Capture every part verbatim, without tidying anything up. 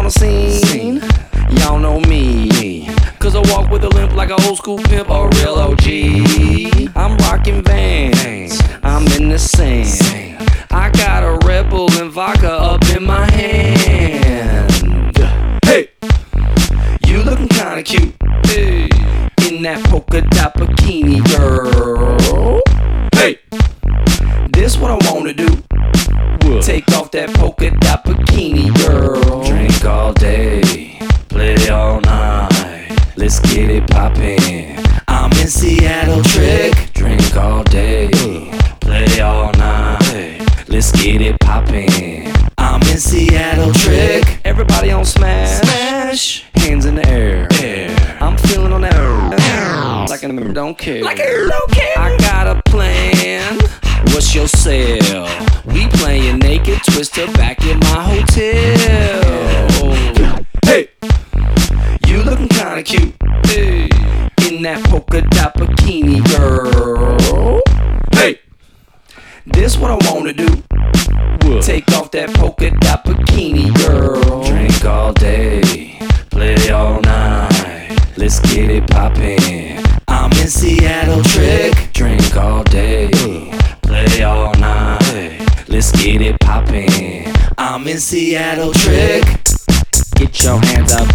the scene. Y'all know me, cause I walk with a limp like an old school pimp or real O G. I'm rocking Vans, I'm in the sand. I got a Red Bull and vodka up in my hand. Hey, you looking kinda cute, hey, in that polka dot bikini, girl. Hey, this what I wanna do. Take off that polka dot bikini, girl. Drink all day, play all night. Let's get it poppin'. I'm in Seattle, trick. Drink all day, play all night. Let's get it poppin'. I'm in Seattle, trick. Everybody on smash, smash. Hands in the air, air. I'm feeling on that air. Like I don't care, like I don't care. I got a plan. What's your sale? We playin' naked twister back in my hotel. Hey, you looking kinda cute, hey, in that polka dot bikini, girl. Hey, this what I wanna do. Take off that polka dot bikini, girl. Drink all day, play all night. Let's get it poppin'. I'm in Seattle, trick. Drink all day, play all night. Let's get it poppin'. I'm in Seattle, trick. Get your hands up.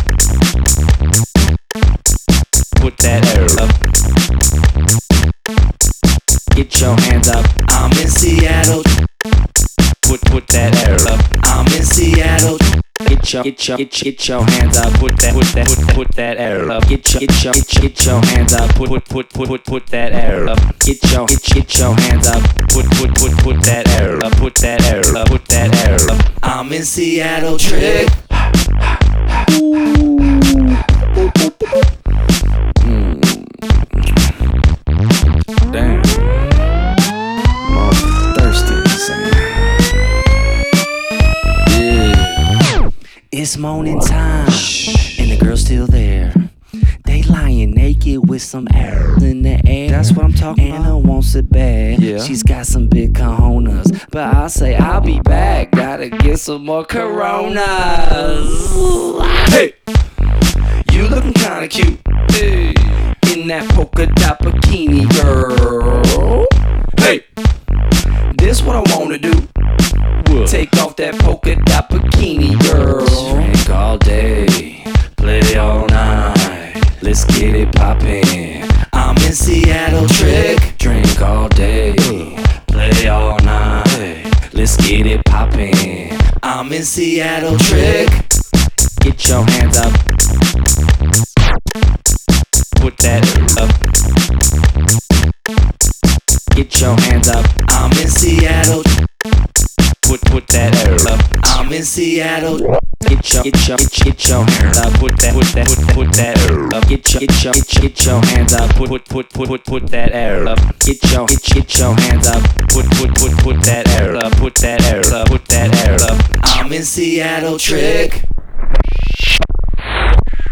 Put that air up. Get your hands up. I'm in Seattle. Put put that air up. I'm in Seattle. Get your get your get, get your hands up. Put that put that put put that air up. Get your get your get, get your hands up. Put put put put put put that air up. Get your get, get your hands up. Put put put put that air up. Put that air up. Put that air up. I'm in Seattle, trick. Mm. Damn, I'm all thirsty this thing. It's morning time, and the girl's still there. They lying naked with some air in the air. That's what I'm talking about. Anna wants it bad. Yeah. She's got some big cojones, but I say I'll be back. Gotta get some more Coronas. Hey, you looking kinda cute, hey, in that polka dot bikini, girl. Hey, this what I wanna do. Take off that polka dot bikini, girl. Drink all day, play all night. Let's get it poppin'. I'm in Seattle, trick. Drink all day, play all night. Let's get it poppin'. I'm in Seattle, trick. Get your hands up. Put that up. Get your hands up. I'm in Seattle. Put put that air up. I'm in Seattle. Get your get your get, get your hands up. Put that put that put, put that air up. Get your get your get, get your hands up. Put put put put put put that air up. Get your get, get your hands up. Put put put put that air up. Put that air up. Put that air up. I'm in Seattle, trick.